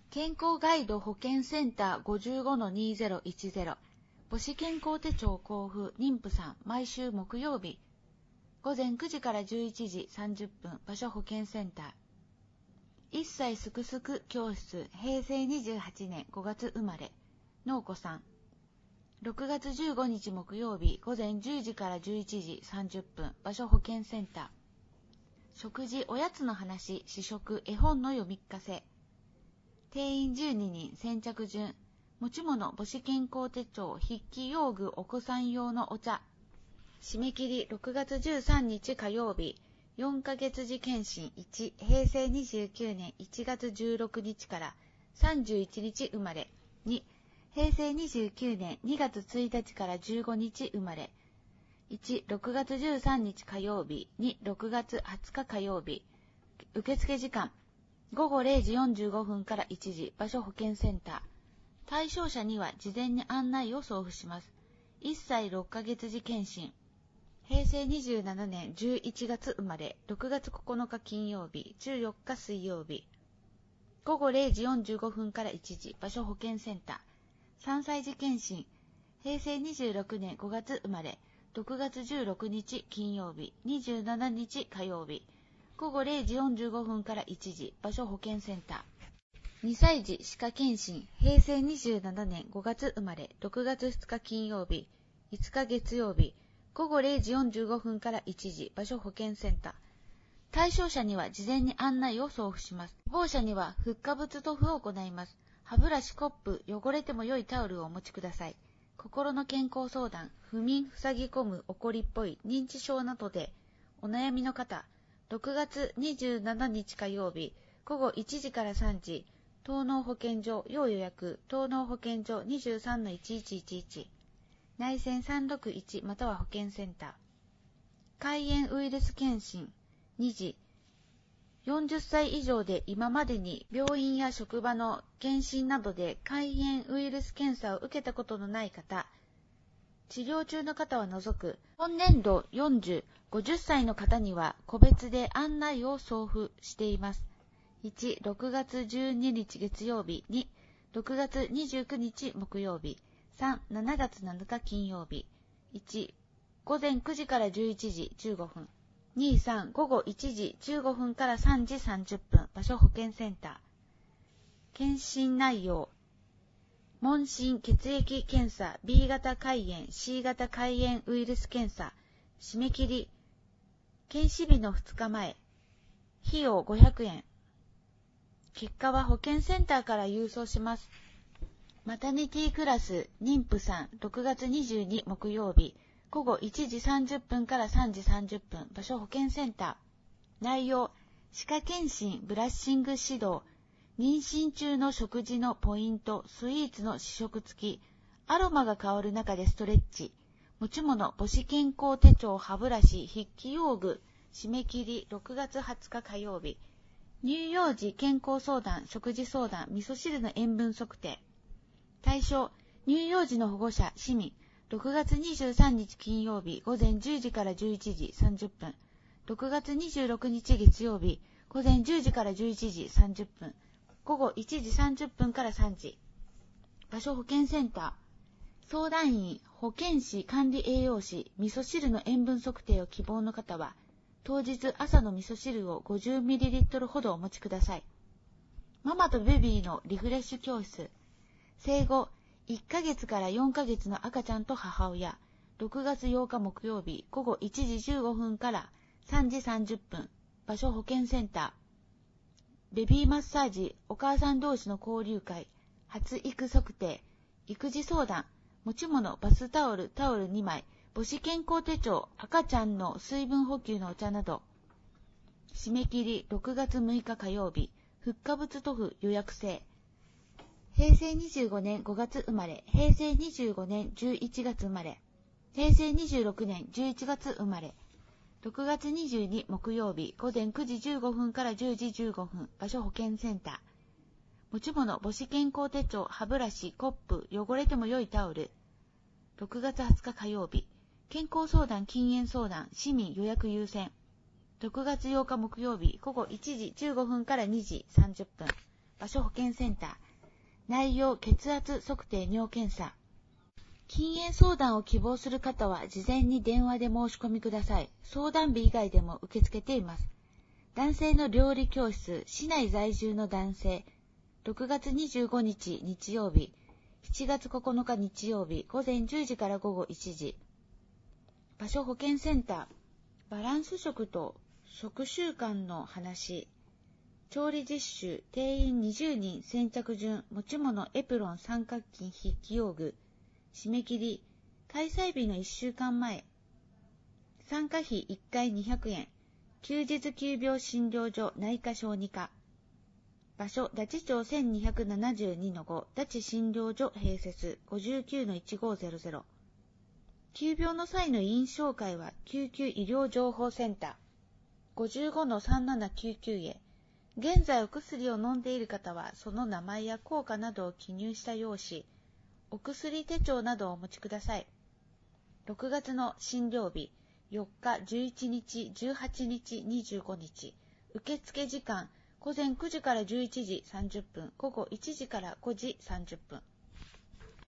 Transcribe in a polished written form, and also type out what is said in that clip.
健康ガイド保健センター 55-2010 母子健康手帳交付妊婦さん毎週木曜日午前9時から11時30分場所保健センター1歳すくすく教室平成28年5月生まれのうこさん6月15日木曜日午前10時から11時30分場所保健センター食事おやつの話試食絵本の読み聞かせ定員12人先着順持ち物母子健康手帳筆記用具お子さん用のお茶締め切り6月13日火曜日4ヶ月次検診1平成29年1月16日から31日生まれ2平成29年2月1日から15日生まれ1、6月13日火曜日2、6月20日火曜日受付時間午後0時45分から1時場所保健センター対象者には事前に案内を送付します1歳6ヶ月時検診平成27年11月生まれ6月9日金曜日14日水曜日午後0時45分から1時場所保健センター3歳児検診平成26年5月生まれ6月16日金曜日27日火曜日午後0時45分から1時場所保健センター2歳児歯科検診平成27年5月生まれ6月2日金曜日5日月曜日午後0時45分から1時場所保健センター対象者には事前に案内を送付します希望者にはフッ化物塗布を行います歯ブラシコップ汚れても良いタオルをお持ちください心の健康相談不眠塞ぎ込む怒りっぽい認知症などでお悩みの方6月27日火曜日午後1時から3時東農保健所要予約東農保健所 23-1111 内線361または保健センター肝炎ウイルス検診2時40歳以上で今までに病院や職場の検診などで肝炎ウイルス検査を受けたことのない方治療中の方は除く本年度40、50歳の方には個別で案内を送付しています。1、6月12日月曜日2、6月29日木曜日3、7月7日金曜日1、午前9時から11時15分2、3、午後1時15分から3時30分場所保健センター検診内容問診血液検査 B 型肝炎 C 型肝炎ウイルス検査締め切り検視日の2日前費用500円結果は保健センターから郵送しますマタニティクラス妊婦さん6月22木曜日午後1時30分から3時30分場所保健センター内容歯科検診ブラッシング指導妊娠中の食事のポイントスイーツの試食付きアロマが香る中でストレッチ持ち物母子健康手帳歯ブラシ筆記用具締め切り6月20日火曜日乳幼児健康相談食事相談味噌汁の塩分測定対象乳幼児の保護者市民6月23日金曜日午前10時から11時30分6月26日月曜日午前10時から11時30分午後1時30分から3時場所保健センター相談員保健師管理栄養士味噌汁の塩分測定を希望の方は当日朝の味噌汁を 50ml ほどお持ちくださいママとベビーのリフレッシュ教室生後1ヶ月から4ヶ月の赤ちゃんと母親6月8日木曜日午後1時15分から3時30分場所保健センターベビーマッサージお母さん同士の交流会発育測定育児相談持ち物バスタオル2枚母子健康手帳赤ちゃんの水分補給のお茶など締め切り6月6日火曜日フッ化物塗布予約制平成25年5月生まれ平成25年11月生まれ平成26年11月生まれ6月22木曜日午前9時15分から10時15分場所保健センター持ち物母子健康手帳歯ブラシコップ汚れても良いタオル6月20日火曜日健康相談禁煙相談市民予約優先6月8日木曜日午後1時15分から2時30分場所保健センター。内容血圧測定尿検査。禁煙相談を希望する方は事前に電話で申し込みください。相談日以外でも受け付けています。男性の料理教室、市内在住の男性、6月25日日曜日、7月9日日曜日、午前10時から午後1時。場所保健センター。バランス食と食習慣の話。調理実習、定員20人、先着順、持ち物、エプロン、三角巾、筆記用具。締め切り、開催日の1週間前。参加費1回200円。休日急病診療所内科小児科。場所、ダチ町 1272-5、ダチ診療所併設 59-1500。急病の際の委員紹介は救急医療情報センター 55-3799 へ。現在お薬を飲んでいる方はその名前や効果などを記入した用紙、お薬手帳などをお持ちください。6月の診療日、4日、11日、18日、25日。受付時間、午前9時から11時30分、午後1時から5時30分。